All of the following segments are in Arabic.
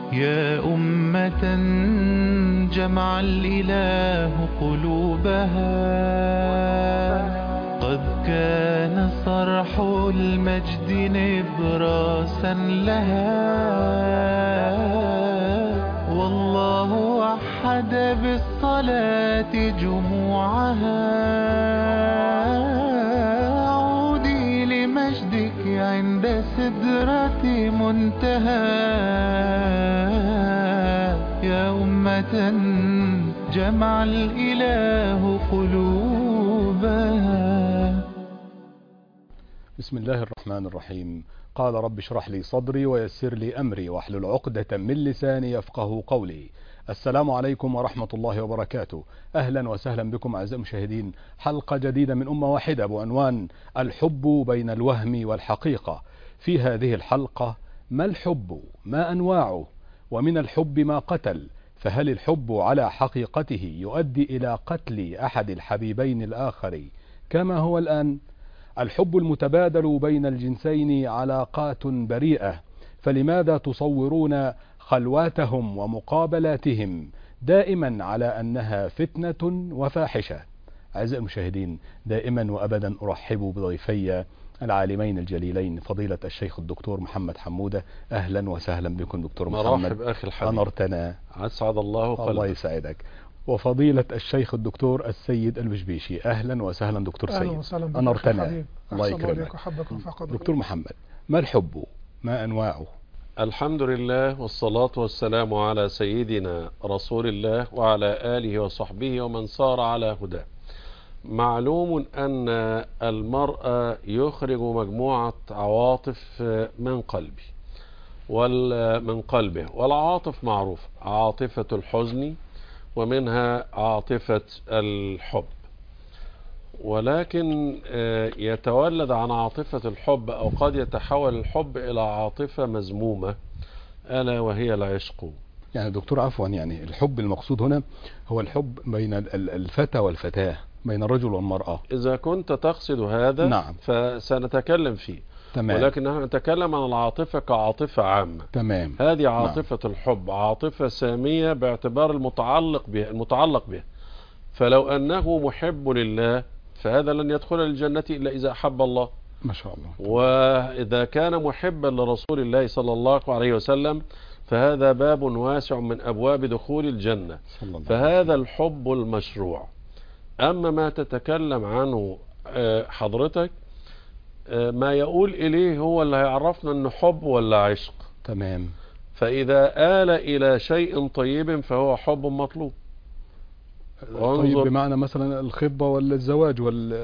يا أمة جمع الإله قلوبها، قد كان صرح المجد نبراسا لها، والله وحد بالصلاة جموعها. عودي لمجدك عند سدرة منتهى، يا أمة جمع الإله قلوبها. بسم الله الرحمن الرحيم. قال رب اشرح لي صدري ويسر لي أمري واحلل عقدة من لساني يفقه قولي. السلام عليكم ورحمة الله وبركاته. أهلا وسهلا بكم أعزائي المشاهدين، حلقة جديدة من أمة واحدة بعنوان الحب بين الوهم والحقيقة. في هذه الحلقة: ما الحب؟ ما أنواعه؟ ومن الحب ما قتل، فهل الحب على حقيقته يؤدي إلى قتل أحد الحبيبين الآخر كما هو الآن؟ الحب المتبادل بين الجنسين علاقات بريئة، فلماذا تصورون خلواتهم ومقابلاتهم دائما على أنها فتنة وفاحشة؟ أعزائي المشاهدين، دائما وأبدا أرحب بضيفي العالمين الجليلين فضيلة الشيخ الدكتور محمد حمودة. أهلا وسهلا بكم دكتور محمد. مرحب أخي الحبيب، أنرتنا. أسعد الله قلبك. الله يسعدك. وفضيلة الشيخ الدكتور السيد البشبيشي. أهلا وسهلا دكتور سيد. أهلا وسهلا بك أنرتنا. الله يكرمك. دكتور محمد، ما الحب؟ ما أنواعه؟ الحمد لله والصلاة والسلام على سيدنا رسول الله وعلى آله وصحبه ومن سار على هداه. معلوم أن المرأة يخرج مجموعة عواطف من قلبه، والعواطف معروفة: عاطفة الحزن، ومنها عاطفة الحب. ولكن يتولد عن عاطفة الحب، أو قد يتحول الحب إلى عاطفة مذمومة، ألا وهي العشق. يعني دكتور عفوا، يعني الحب المقصود هنا هو الحب بين الفتى والفتاة، بين الرجل والمرأة. إذا كنت تقصد هذا نعم، فسنتكلم فيه. تمام. ولكن نحن نتكلم عن العاطفة كعاطفة عامة. تمام. هذه عاطفة نعم. الحب عاطفة سامية باعتبار المتعلق به. فلو أنه محب لله فهذا لن يدخل الجنة إلا إذا أحب الله، ما شاء الله. وإذا كان محبا لرسول الله صلى الله عليه وسلم فهذا باب واسع من أبواب دخول الجنة. فهذا الحب المشروع. أما ما تتكلم عنه حضرتك، ما يقول إليه هو اللي هيعرفنا أنه حب ولا عشق. تمام. فإذا آل إلى شيء طيب فهو حب مطلوب. طيب بمعنى مثلا الخطبة ولا الزواج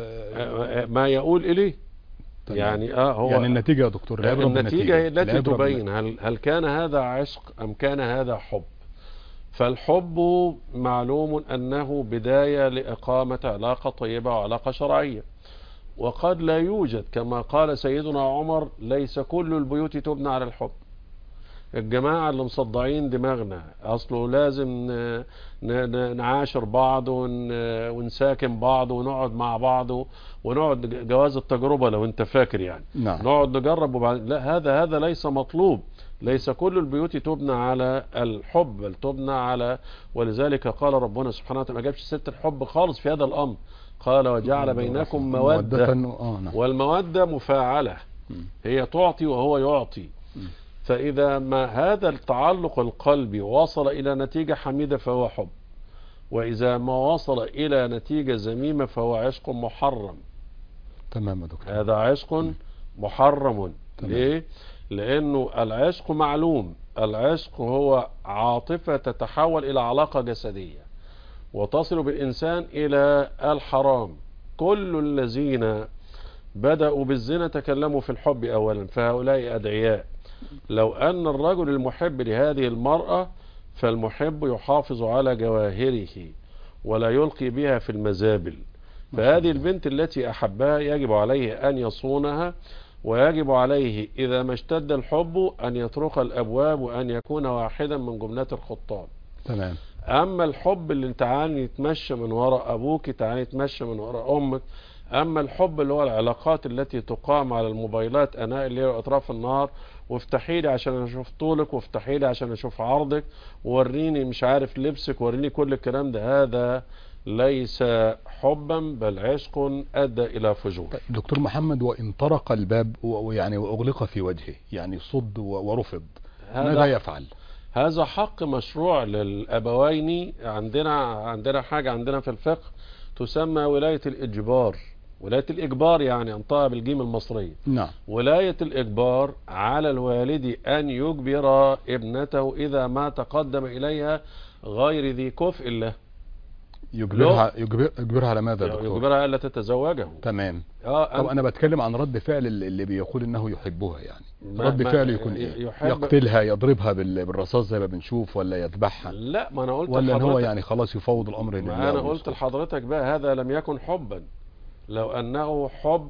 ما يقول إليه. تمام. يعني هو يعني النتيجة يا دكتور، النتيجة هي التي تبين هل كان هذا عشق أم كان هذا حب. فالحب معلوم أنه بداية لإقامة علاقة طيبة وعلاقة شرعية، وقد لا يوجد، كما قال سيدنا عمر: ليس كل البيوت تبنى على الحب. الجماعة اللي مصدعين دماغنا أصله لازم نعاشر بعض ونساكن بعض ونقعد مع بعض ونقعد جواز التجربة، لو انت فاكر يعني. نعم. نقعد نجرب وبعد لا، هذا ليس مطلوب. ليس كل البيوت تبنى على الحب، بل تبنى على، ولذلك قال ربنا سبحانه وتعالى، ما جابش ست الحب خالص في هذا الأمر، قال: وجعل بينكم مودة. والمودة مفاعلة، هي تعطي وهو يعطي. فإذا ما هذا التعلق القلبي وصل إلى نتيجة حميدة فهو حب، وإذا ما وصل إلى نتيجة ذميمة فهو عشق محرم. تمام يا دكتور. هذا عشق محرم. ليه؟ لأنه العشق معلوم. العشق هو عاطفة تتحول إلى علاقة جسدية وتصل بالإنسان إلى الحرام. كل الذين بدأوا بالزنا تكلموا في الحب أولا، فهؤلاء أدعياء. لو أن الرجل المحب لهذه المرأة، فالمحب يحافظ على جواهره ولا يلقي بها في المزابل. فهذه البنت التي أحبها يجب عليه أن يصونها، ويجب عليه إذا ما اشتد الحب أن يطرق الأبواب وأن يكون واحدا من جملة الخطاب. تمام. أما الحب اللي تعالي يتمشى من وراء أبوك، تعالي يتمشى من وراء أمك. أما الحب اللي هو العلاقات التي تقام على الموبايلات أناء الليل وأطراف النهار، وافتحي لي عشان اشوف طولك، وافتحي لي عشان اشوف عرضك، ووريني مش عارف لبسك، وريني كل الكلام ده، هذا ليس حبا بل عشق ادى الى فجور. دكتور محمد، وإن طرق الباب ويعني وأغلق في وجهه، يعني صد ورفض، ماذا يفعل؟ هذا حق مشروع للأبوين. عندنا حاجة عندنا في الفقه تسمى ولاية الإجبار. ولاية الإجبار يعني أنطقها بالجيم المصرية. نعم. ولاية الإجبار على الوالد أن يجبر ابنته إذا ما تقدم إليها غير ذي كفء له. يجبرها على ماذا دكتور؟ يجبرها ألا تتزوجه. تمام. طب أنا بتكلم عن رد فعل اللي بيقول إنه يحبها، يعني رد فعله يكون إيه؟ يقتلها، يضربها بالرصاص زي ما بنشوف، ولا يذبحها؟ لا، ما أنا قلت ولا هو يعني خلاص يفوض الأمر لله؟ ما أنا قلت لحضرتك بقى هذا لم يكن حبا. لو أنه حب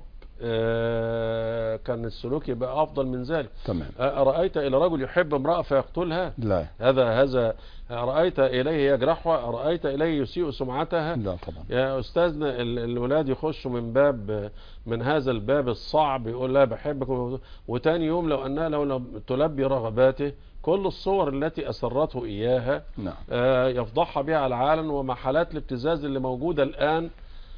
كان السلوك يبقى أفضل من ذلك. تمام. أرأيت إلى رجل يحب امرأة فيقتلها؟ لا. هذا أرأيت إليه يجرحها؟ أرأيت إليه يسيء سمعتها؟ لا طبعا. يا أستاذنا، الولاد يخشوا من هذا الباب الصعب، يقول لا بحبك، وتاني يوم لو أنها لو تلبي رغباته كل الصور التي أسرته إياها نعم. يفضحها بها على العالم. ومحلات الابتزاز اللي موجودة الآن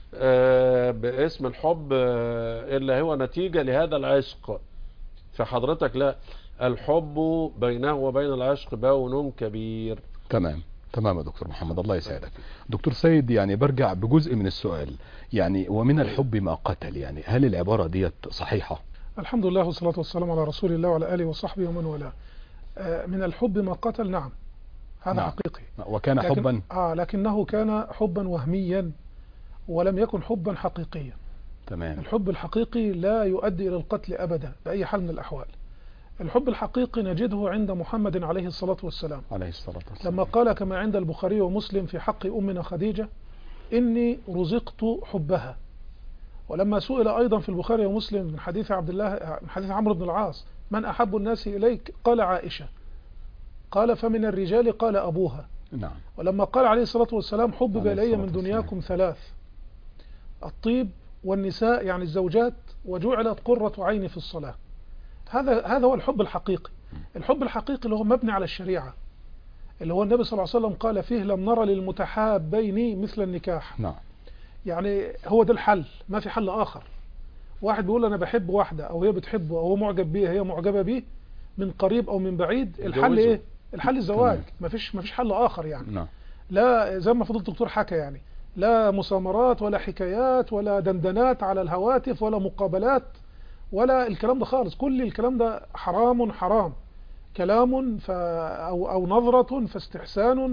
باسم الحب اللي هو نتيجة لهذا العشق. فحضرتك لا، الحب بينه وبين العشق بون كبير. تمام يا دكتور محمد، الله يسعدك. دكتور سيد، يعني برجع بجزء من السؤال، يعني ومن الحب ما قتل، يعني هل العبارة ديت صحيحة؟ الحمد لله والصلاة والسلام على رسول الله وعلى آله وصحبه ومن والاه. من الحب ما قتل، نعم، هذا نعم. حقيقي. وكان حبا لكنه كان حبا وهميا ولم يكن حبا حقيقيا. تمام. الحب الحقيقي لا يؤدي إلى القتل أبدا بأي حال من الأحوال. الحب الحقيقي نجده عند محمد عليه الصلاة والسلام لما قال كما عند البخاري ومسلم في حق أمنا خديجة: إني رزقت حبها. ولما سئل أيضا في البخاري ومسلم من حديث عمرو بن العاص: من أحب الناس إليك؟ قال عائشة. قال: فمن الرجال؟ قال أبوها. نعم. ولما قال عليه الصلاة والسلام: حبب إلي من دنياكم ثلاث: الطيب والنساء يعني الزوجات، وجعلت قرة عيني في الصلاة. هذا هو الحب الحقيقي. الحب الحقيقي اللي هو مبني على الشريعة، اللي هو النبي صلى الله عليه وسلم قال فيه: لم نرى للمتحابين مثل النكاح. نعم. يعني هو ده الحل، ما في حل آخر. واحد بيقول أنا بحب واحدة، أو هي بتحبه، أو هو معجب بيه، هي معجبة بيه، من قريب أو من بعيد، الحل إيه؟ الحل الزواج. ما فيش حل آخر يعني. نعم. لا، زي ما فضيلة الدكتور حكى، يعني لا مسامرات ولا حكايات ولا دندنات على الهواتف ولا مقابلات ولا الكلام ده خالص. كل الكلام ده حرام حرام. كلام أو نظرة فاستحسان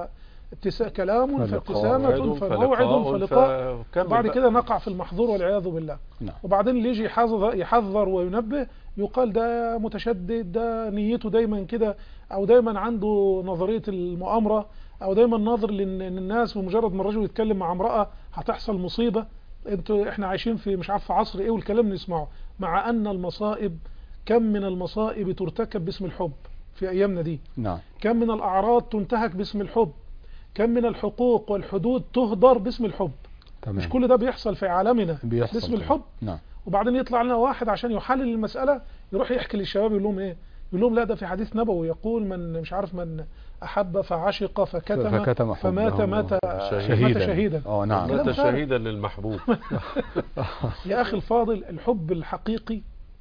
كلام فابتسامة فموعد فلقاء، وبعد كده نقع في المحظور والعياذ بالله. نعم. وبعدين اللي يجي يحذر وينبه يقال ده متشدد، ده نيته دايما كده، أو دايما عنده نظرية المؤامرة، أو دايما ناظر لأن الناس بمجرد ما الرجل يتكلم مع امرأة هتحصل مصيبة. احنا عايشين في مش عارف عصر ايه، والكلام نسمعه، مع أن المصائب، كم من المصائب ترتكب باسم الحب في أيامنا دي. نعم. كم من الأعراض تنتهك باسم الحب. كم من الحقوق والحدود تهدر باسم الحب. تمام. مش كل ده بيحصل في عالمنا باسم الحب. نعم. وبعدين يطلع لنا واحد عشان يحلل المسألة، يروح يحكي للشباب يقول لهم ايه؟ يقول لهم لا، ده في حديث نبوي يقول من مش عارف من أحب فعشق فكتم فمات شهيدا. نعم. مات شهيدا للمحبوب. يا أخي الفاضل، الحب الحقيقي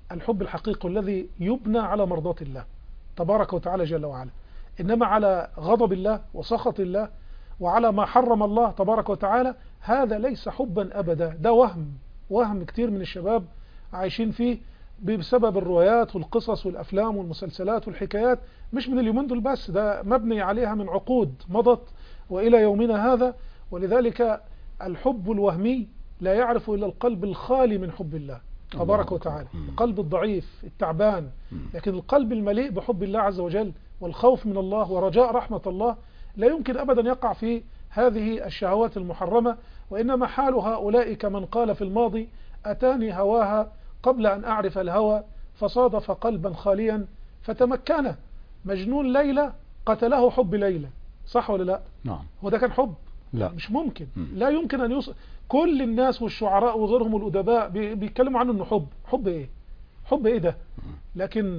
الذي يبنى على مرضاة الله تبارك وتعالى جل وعلا، إنما على غضب الله وسخط الله وعلى ما حرم الله تبارك وتعالى، هذا ليس حبا أبدا. ده وهم كتير من الشباب عايشين فيه بسبب الروايات والقصص والأفلام والمسلسلات والحكايات، مش من اليومين دول بس، ده مبني عليها من عقود مضت وإلى يومنا هذا. ولذلك الحب الوهمي لا يعرف إلا القلب الخالي من حب الله تبارك وتعالى، القلب الضعيف التعبان. لكن القلب المليء بحب الله عز وجل والخوف من الله ورجاء رحمة الله لا يمكن أبدا يقع في هذه الشهوات المحرمة. وإنما حال هؤلاء كمن قال في الماضي: أتاني هواها قبل أن أعرف الهوى، فصادف قلبا خاليا فتمكن. مجنون ليلى قتله حب ليلى. صح ولا لا؟ نعم. هو ده كان حب؟ لا، مش ممكن. لا يمكن أن يوصل. كل الناس والشعراء وغيرهم والأدباء بيتكلموا عنه إنه حب ايه؟ حب ايه ده؟ لكن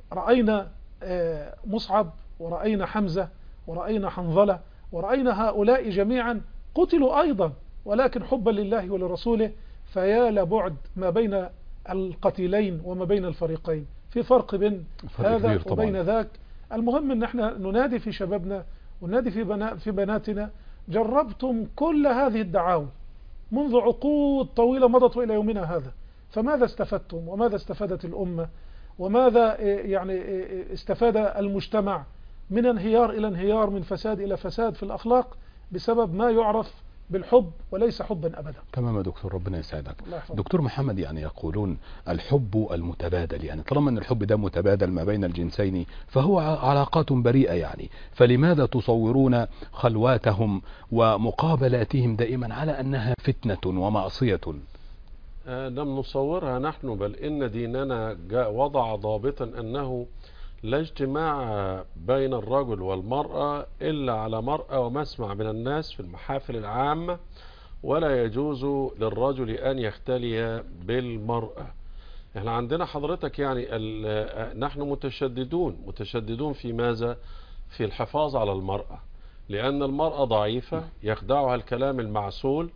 رأينا مصعب ورأينا حمزة ورأينا حنظلة ورأينا هؤلاء جميعا قتلوا أيضا، ولكن حبا لله ولرسوله. فيا لبعد ما بين القتيلين وما بين الفريقين، في فرق بين هذا وبين ذاك. المهم ان احنا ننادي في شبابنا وننادي في بناتنا: جربتم كل هذه الدعاوى منذ عقود طويلة مضت وإلى يومنا هذا، فماذا استفدتم وماذا استفادت الأمة وماذا يعني استفاد المجتمع من انهيار إلى انهيار، من فساد إلى فساد في الأخلاق، بسبب ما يعرف بالحب وليس حبا أبدا. تمام يا دكتور، ربنا يسعدك. دكتور محمد، يعني يقولون الحب المتبادل، يعني طالما أن الحب ده متبادل ما بين الجنسين فهو علاقات بريئة، يعني فلماذا تصورون خلواتهم ومقابلاتهم دائما على أنها فتنة ومعصية؟ لم نصورها نحن، بل إن ديننا وضع ضابطا أنه لا اجتماع بين الرجل والمرأة إلا على مرأة ومسمع من الناس في المحافل العامة، ولا يجوز للرجل أن يختلي بالمرأة. احنا عندنا حضرتك يعني نحن متشددون في ماذا؟ في الحفاظ على المرأة، لأن المرأة ضعيفة يخدعها الكلام المعسول،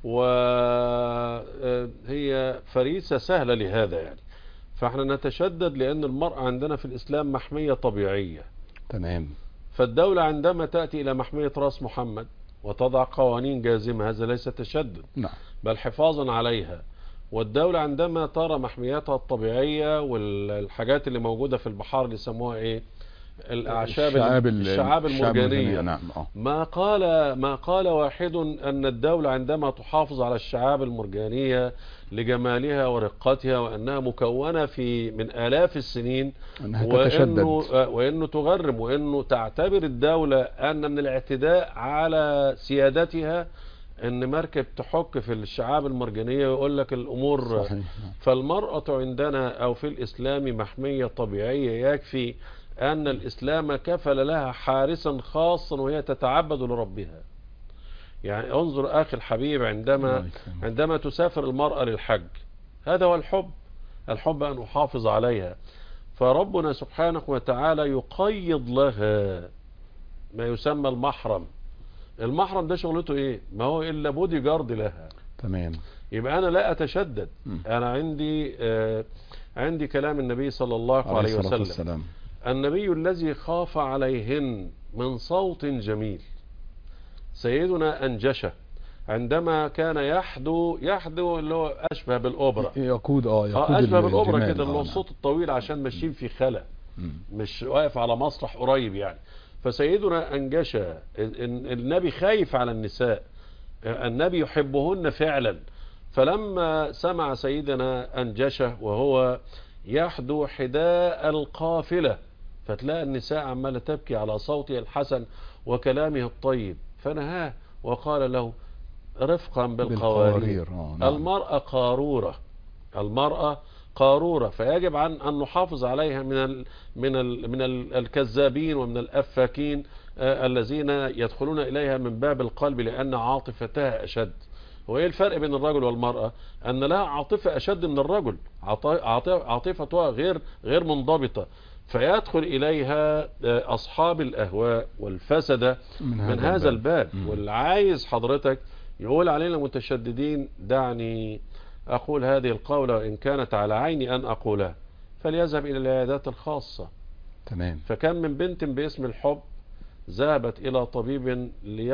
وهي فريسة سهلة لهذا يعني. فاحنا نتشدد لأن المرأة عندنا في الإسلام محمية طبيعية. تمام. فالدولة عندما تأتي إلى محمية رأس محمد وتضع قوانين جازمة، هذا ليس تشدد، نعم، بل حفاظا عليها. والدولة عندما ترى محمياتها الطبيعية والحاجات اللي موجودة في البحار اللي يسموها ايه، الشعاب المرجانية، نعم. ما قال واحد أن الدولة عندما تحافظ على الشعاب المرجانية لجمالها ورقتها وأنها مكونة من آلاف السنين، وأنه تغرم، وأنه تعتبر الدولة أن من الاعتداء على سيادتها أن مركب تحك في الشعاب المرجانية ويقول لك الأمور صحيح. فالمرأة عندنا أو في الإسلام محمية طبيعية، يكفي أن الإسلام كفل لها حارسا خاصا وهي تتعبد لربها. يعني انظر أخي الحبيب، عندما تسافر المرأة للحج، هذا هو الحب أن أحافظ عليها. فربنا سبحانه وتعالى يقيض لها ما يسمى المحرم. المحرم ده شغلته إيه؟ ما هو إلا بودي جارد لها. تمام. يبقى أنا لا أتشدد. أنا عندي كلام النبي صلى الله عليه وسلم، النبي الذي خاف عليهن من صوت جميل، سيدنا أنجشة، عندما كان يحدو اللي هو أشبه بالأوبرا، يقود أشبه بالأوبرا كده، اللي هو الصوت الطويل عشان ماشيين في خلا، مش واقف على مسرح قريب يعني. فسيدنا أنجشة النبي خايف على النساء، النبي يحبهن فعلا. فلما سمع سيدنا أنجشة وهو يحدو حداء القافلة، فتلاقي النساء عمالة تبكي على صوته الحسن وكلامه الطيب، فنهاه وقال له رفقا بالقوارير. المرأة قارورة، فيجب أن نحافظ عليها من الكذابين ومن الأفاكين الذين يدخلون إليها من باب القلب، لأن عاطفتها أشد. وإيه الفرق بين الرجل والمرأة؟ أن لها عاطفة أشد من الرجل، عاطفتها غير منضبطة، فيدخل إليها أصحاب الأهواء والفسدة من هذا الباب. واللي عايز حضرتك يقول علينا متشددين، دعني أقول هذه القولة وإن كانت على عيني أن أقولها، فليذهب إلى العيادات الخاصة. تمام. فكم من بنت باسم الحب ذهبت إلى طبيب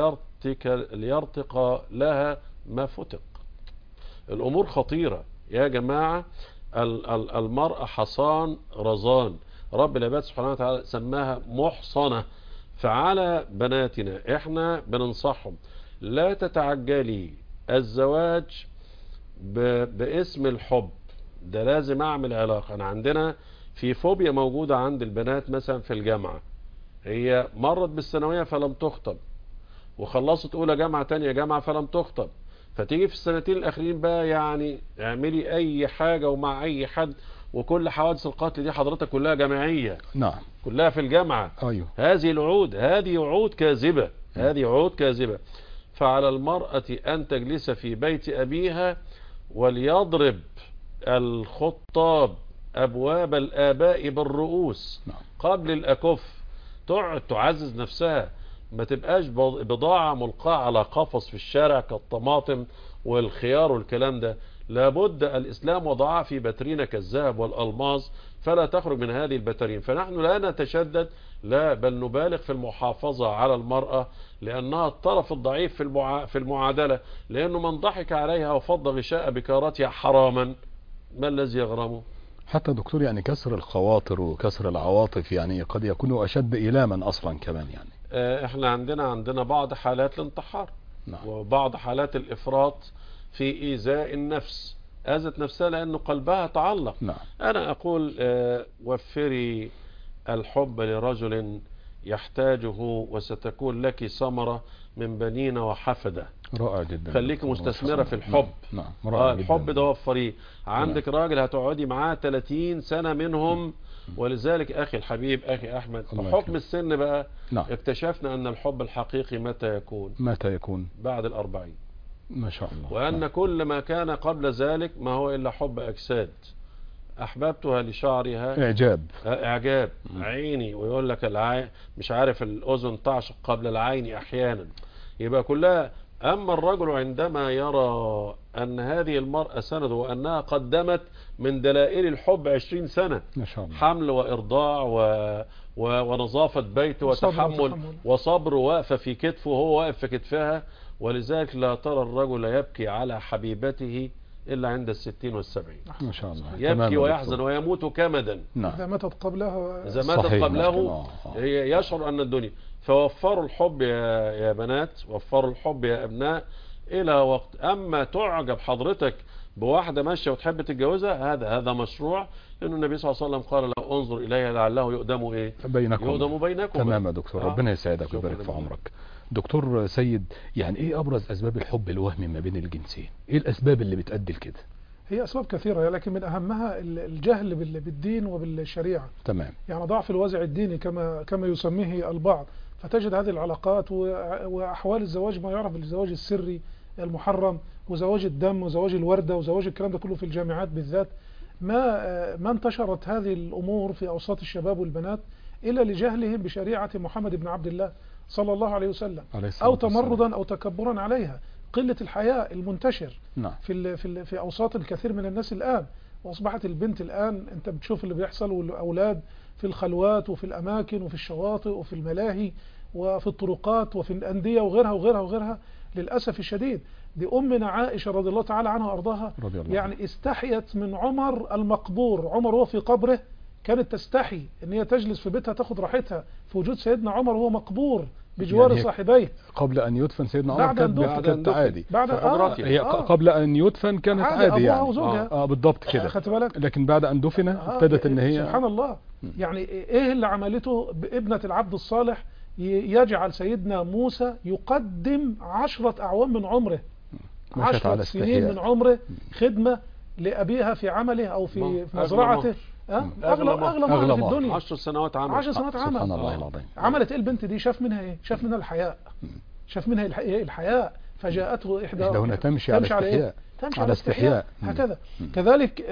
ليرتق لها ما فتق. الأمور خطيرة يا جماعة. المرأة حصان رزان، رب العباد سبحانه وتعالى سماها محصنة. فعلى بناتنا احنا بننصحهم لا تتعجلي الزواج باسم الحب، ده لازم اعمل علاقة. انا عندنا في فوبيا موجودة عند البنات مثلا في الجامعة، هي مرت بالثانوية فلم تخطب، وخلصت اولى جامعة تانية جامعة فلم تخطب، فتيجي في السنتين الاخرين بقى يعني اعملي اي حاجة ومع اي حد، وكل حوادث القتل دي حضرتك كلها جامعية. نعم. كلها في الجامعة. أيوه. هذه عود كاذبة. هذه عود كاذبة. فعلى المرأة أن تجلس في بيت أبيها وليضرب الخطاب أبواب الآباء بالرؤوس نعم. قبل الأكف، تقعد تعزز نفسها، ما تبقاش بضاعة ملقاة على قفص في الشارع كالطماطم والخيار والكلام ده. لابد الإسلام وضعها في بترين كالذهب والألماس، فلا تخرج من هذه البترين. فنحن لا نتشدد، لا، بل نبالغ في المحافظة على المرأة، لأنها الطرف الضعيف في المعادلة، لأنه من ضحك عليها وفض غشاء بكارتها حراما ما الذي يغرمه؟ حتى دكتور يعني كسر الخواطر وكسر العواطف يعني قد يكون أشد إيلاما أصلا كمان يعني. احنا عندنا بعض حالات الانتحار، نعم. وبعض حالات الإفراط في إيذاء النفس، أذت نفسها لأنه قلبها تعلق. نعم. أنا أقول وفري الحب لرجل يحتاجه وستكون لك ثمرة من بنين وحفدة. رائع جدا. خليك مستثمرة في الحب. نعم. رائع الحب جدا. ده وفريه. عندك راجل هتقعدي معاه 30 سنة منهم، ولذلك أخي الحبيب أخي أحمد بحكم السن بقى نعم. اكتشفنا أن الحب الحقيقي متى يكون؟ متى يكون؟ بعد 40. ما شاء الله. وأن نعم. كل ما كان قبل ذلك ما هو إلا حب أجساد. أحببتها لشعرها إعجاب عيني، ويقول لك مش عارف الأذن تعشق قبل العين أحيانا، يبقى كلها. أما الرجل عندما يرى أن هذه المرأة سنده وأنها قدمت من دلائل الحب 20 سنة، ما شاء الله. حمل وإرضاع ونظافة بيت وتحمل وصبر، واقفة في كتفه وهو واقف في كتفها، ولذلك لا ترى الرجل يبكي على حبيبته إلا عند 60 و70. ما شاء الله. يبكي ويحزن ويموت كمدا. نعم. إذا ماتت قبله إذا ماتت قبله يشعر أن الدنيا. فوفروا الحب يا بنات، وفروا الحب يا أبناء إلى وقت. أما تعجب حضرتك بواحدة ماشية وتحب تتجوزها، هذا مشروع، لأن النبي صلى الله عليه وسلم قال لو انظر إليها لعله يؤدم إيه؟ بينكم. بينكم. تمام يا دكتور. ربنا يسعدك ويبارك في عمرك. دكتور سيد، يعني ايه ابرز اسباب الحب الوهمي ما بين الجنسين؟ ايه الاسباب اللي بتؤدي لكده؟ هي اسباب كثيره، لكن من اهمها الجهل بالدين وبالشريعه. تمام. يعني ضعف الوازع الديني كما يسميه البعض، فتجد هذه العلاقات واحوال الزواج ما يعرف بالزواج السري المحرم، وزواج الدم وزواج الورده وزواج الكلام ده كله في الجامعات بالذات. ما انتشرت هذه الامور في اوساط الشباب والبنات الا لجهلهم بشريعه محمد بن عبد الله صلى الله عليه وسلم، أو تمردا أو تكبرا عليها، قلة الحياء المنتشر. نعم. في أوساط الكثير من الناس الآن. وأصبحت البنت الآن أنت بتشوف اللي بيحصل، والأولاد في الخلوات وفي الأماكن وفي الشواطئ وفي الملاهي وفي الطرقات وفي الأندية وغيرها وغيرها وغيرها. للأسف الشديد دي أمنا عائشة رضي الله تعالى عنها وأرضاها يعني استحيت من عمر المقبور. عمر هو في قبره كانت تستحي ان هي تجلس في بيتها تاخد راحتها في وجود سيدنا عمر وهو مقبور بجوار يعني صاحبيه. قبل ان يدفن سيدنا عمر كانت عادي. هي قبل ان يدفن كانت عادي يعني. وزوجها. بالضبط كده. خدت بالك؟ لكن بعد ان دفن ابتدت ان هي سبحان الله. يعني ايه اللي عملته بابنة العبد الصالح؟ يجعل سيدنا موسى يقدم 10 أعوام من عمره، 10 سنين من عمره خدمة لأبيها في عمله أو في مزرعته. أغلى ما في الدنيا. 10 سنوات عمل. 10 سنوات عمل. سبحان الله العظيم. عملت ايه البنت دي؟ شاف منها ايه؟ شاف منها الحياء. شاف منها الحياء. فجاءته إحداهن تمشي على استحياء. تمشي على استحياء. هكذا. كذلك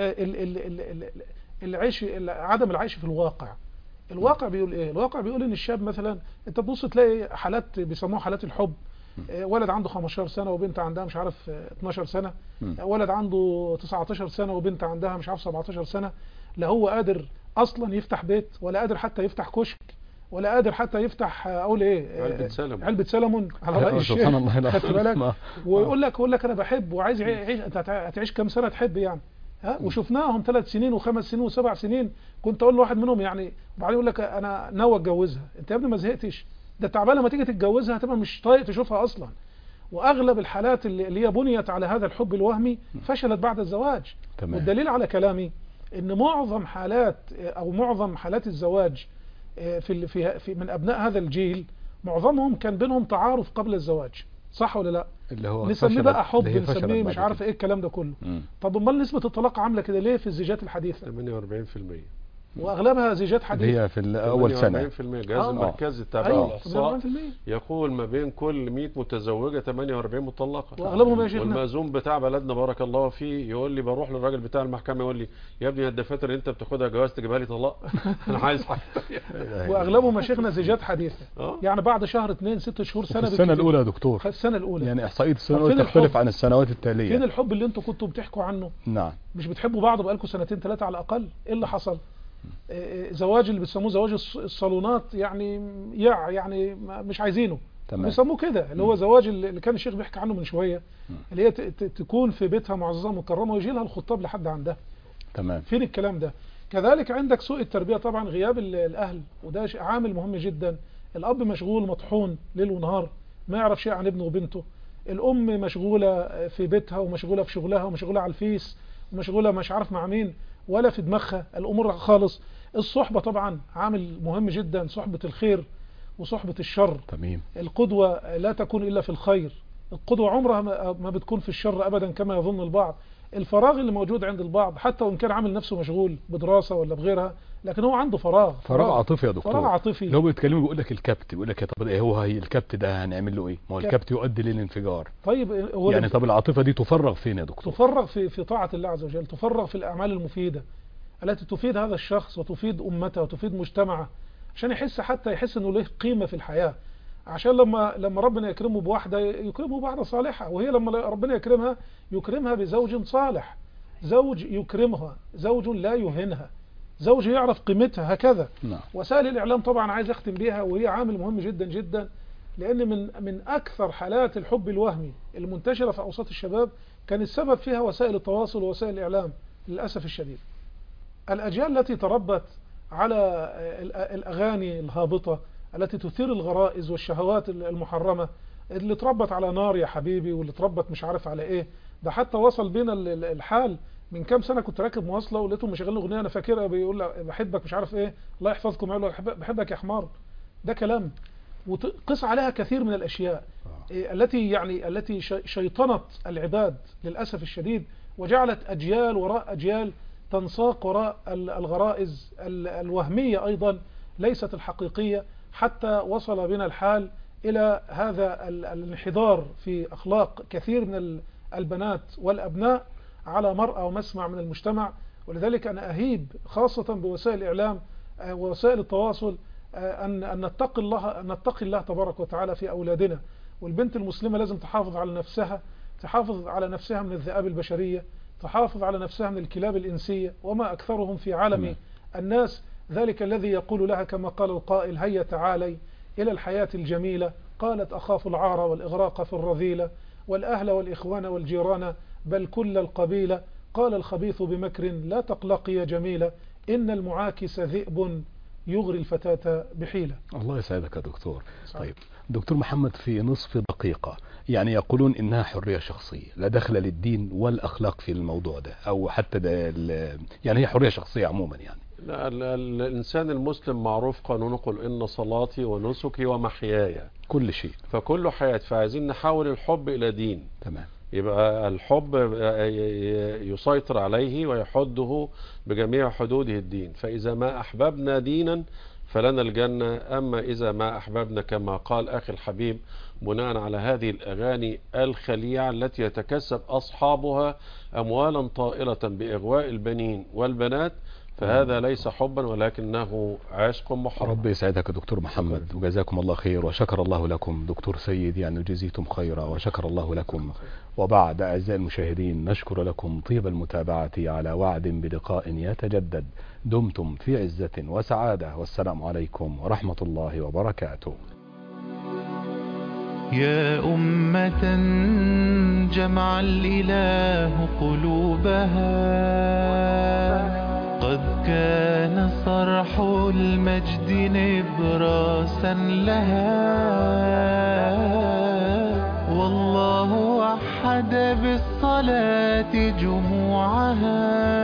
العيش، عدم العيش في الواقع. الواقع بيقول ايه؟ الواقع بيقول ان الشاب مثلا انت تبص تلاقي حالات بيسموها حالات الحب. ولد عنده 15 سنة وبنت عندها مش عارف 12 سنة. ولد عنده 19 سنة وبنت عندها مش عارف 17 سنة. لا هو قادر اصلا يفتح بيت، ولا قادر حتى يفتح كشك، ولا قادر حتى يفتح اقول ايه علبة سلمون على رأي الشيخ. سبحان الله. خدت بالك؟ ويقول لك انا بحب وعايز يعيش. انت هتعيش كام سنة تحب يعني؟ وشفناهم 3 سنين و5 سنين و7 سنين. كنت اقول لواحد منهم يعني، وبعدين يقول لك انا ناوي اتجوزها. انت يا ابني ما زهقتش؟ ده تعبان لما تيجي تتجوزها هتبقى مش طايق تشوفها اصلا. واغلب الحالات اللي هي بنيت على هذا الحب الوهمي فشلت بعد الزواج. تمام. والدليل على كلامي ان معظم حالات الزواج في من ابناء هذا الجيل معظمهم كان بينهم تعارف قبل الزواج. صح ولا لا؟ اللي هو نسميه بقى حب، نسميه مش عارف ايه الكلام ده كله. طب امال نسبة الطلاق عاملة كده ليه في الزيجات الحديثة؟ 48%. واغلبها زيجات اللي حديثة. هي في اول سنه. 48% جهاز المركزي التابع ايوه للاحصاء 48%. يقول ما بين كل 100 متزوجه 48 مطلقه. واغلبهم يا شيخنا والمأذون بتاع بلدنا بارك الله فيه يقول لي بروح للراجل بتاع المحكمه يقول لي يا ابني الدفاتر اللي انت بتاخدها جواز تجيبها لي طلاق. انا عايز حاجه ثانيه. واغلبهم يا شيخنا زيجات حديثة. يعني بعد شهر 2 6 شهور سنة السنه الاولى يا دكتور. السنة الاولى يعني احصائيه السنه فين الاولى تختلف الحب؟ عن السنوات التاليه. فين الحب اللي انتوا كنتوا بتحكوا عنه؟ نعم. مش بتحبوا بعض بقالكم 2 3 على الاقل؟ ايه اللي حصل؟ زواج اللي بيسموه زواج الصالونات، يعني مش عايزينه. تمام. بيسموه كده، اللي هو زواج اللي كان الشيخ بيحكي عنه من شويه، اللي هي تكون في بيتها معززه مكرمه ويجي لها الخطاب لحد عندها. تمام. فين الكلام ده؟ كذلك عندك سوء التربيه طبعا، غياب الاهل، وده عامل مهم جدا. الاب مشغول مطحون ليل ونهار، ما يعرف شيء عن ابنه وبنته. الام مشغوله في بيتها ومشغوله في شغلها ومشغوله على الفيس ومشغوله مش عارف مع مين، ولا في دماغها الامور خالص. الصحبه طبعا عامل مهم جدا، صحبه الخير وصحبه الشر. تمام. القدوه لا تكون الا في الخير، القدوه عمرها ما بتكون في الشر ابدا كما يظن البعض. الفراغ اللي موجود عند البعض حتى وان كان عامل نفسه مشغول بدراسه ولا بغيرها، لكن هو عنده فراغ عاطفي يا دكتور. فراغ عاطفي. اللي هو بيتكلم بيقول لك الكبت، بيقول لك طب ايه هي الكبت ده هنعمل له ايه؟ ما هو الكبت يؤدي للانفجار. طيب هو يعني طب العاطفه دي تفرغ فين يا دكتور؟ تفرغ في طاعه الله عز وجل، تفرغ في الاعمال المفيده التي تفيد هذا الشخص وتفيد امته وتفيد مجتمعه، عشان حتى يحس انه له قيمه في الحياه. عشان لما ربنا يكرمه بواحده يكرمه بواحده صالحه، وهي لما ربنا يكرمها بزوج صالح، زوج يكرمها، زوج لا يهينها، زوج يعرف قيمتها، هكذا. نعم. وسائل الاعلام طبعا عايز اختم بيها، وهي عامل مهم جدا جدا، لان من اكثر حالات الحب الوهمي المنتشره في اوساط الشباب كان السبب فيها وسائل التواصل ووسائل الاعلام للاسف الشديد. الاجيال التي تربت على الاغاني الهابطه التي تثير الغرائز والشهوات المحرمه، اللي تربت على نار يا حبيبي، واللي تربت مش عارف على ايه. ده حتى وصل بينا الحال من كام سنه كنت راكب مواصله ولقيته مشغل اغنيه انا فاكرها بيقول له بحبك مش عارف ايه، الله يحفظكم، يقول له بحبك يا حمار. ده كلام. وقس عليها كثير من الاشياء التي شيطنت العباد للاسف الشديد، وجعلت اجيال وراء اجيال تنساق وراء الغرائز الوهميه ايضا ليست الحقيقيه، حتى وصل بنا الحال الى هذا الانحدار في اخلاق كثير من البنات والابناء على مرأى ومسمع من المجتمع. ولذلك انا اهيب خاصه بوسائل الاعلام ووسائل التواصل ان نتقي الله تبارك وتعالى في اولادنا. والبنت المسلمه لازم تحافظ على نفسها، تحافظ على نفسها من الذئاب البشريه، تحافظ على نفسها من الكلاب الانسيه، وما اكثرهم في عالم الناس. ذلك الذي يقول لها كما قال القائل: هيا تعالي إلى الحياة الجميلة. قالت: أخاف العار والإغراق في الرذيلة، والأهل والإخوان والجيران، بل كل القبيلة. قال الخبيث بمكر: لا تقلقي يا جميلة، إن المعاكس ذئب يغري الفتاة بحيلة. الله يسعدك يا دكتور. طيب دكتور محمد، في نصف دقيقة، يعني يقولون إنها حرية شخصية لا دخل للدين والأخلاق في الموضوع ده، أو حتى ده يعني هي حرية شخصية عموما يعني. لا، الإنسان المسلم معروف قانونه: قل إن صلاتي ونسكي ومحياي، كل شيء، فكل حياة. فعايزين نحول الحب إلى دين. تمام. يبقى الحب يسيطر عليه ويحده بجميع حدوده الدين. فإذا ما أحببنا دينا فلنا الجنة، أما إذا ما أحببنا كما قال أخي الحبيب بناء على هذه الأغاني الخليعة التي يتكسب أصحابها أموالا طائلة بإغواء البنين والبنات، فهذا ليس حبا ولكنه عشق محرم. رب يسعدك يا دكتور محمد، وجزاكم الله خير، وشكر الله لكم. دكتور سيد يعني جزيتم خيرا وشكر الله لكم. وبعد أعزائي المشاهدين نشكر لكم طيب المتابعة على وعد بلقاء يتجدد. دمتم في عزة وسعادة، والسلام عليكم ورحمة الله وبركاته. يا أمة جمع الإله قلوبها، قد كان صرح المجد نبراسا لها، والله وحد بالصلاة جموعها.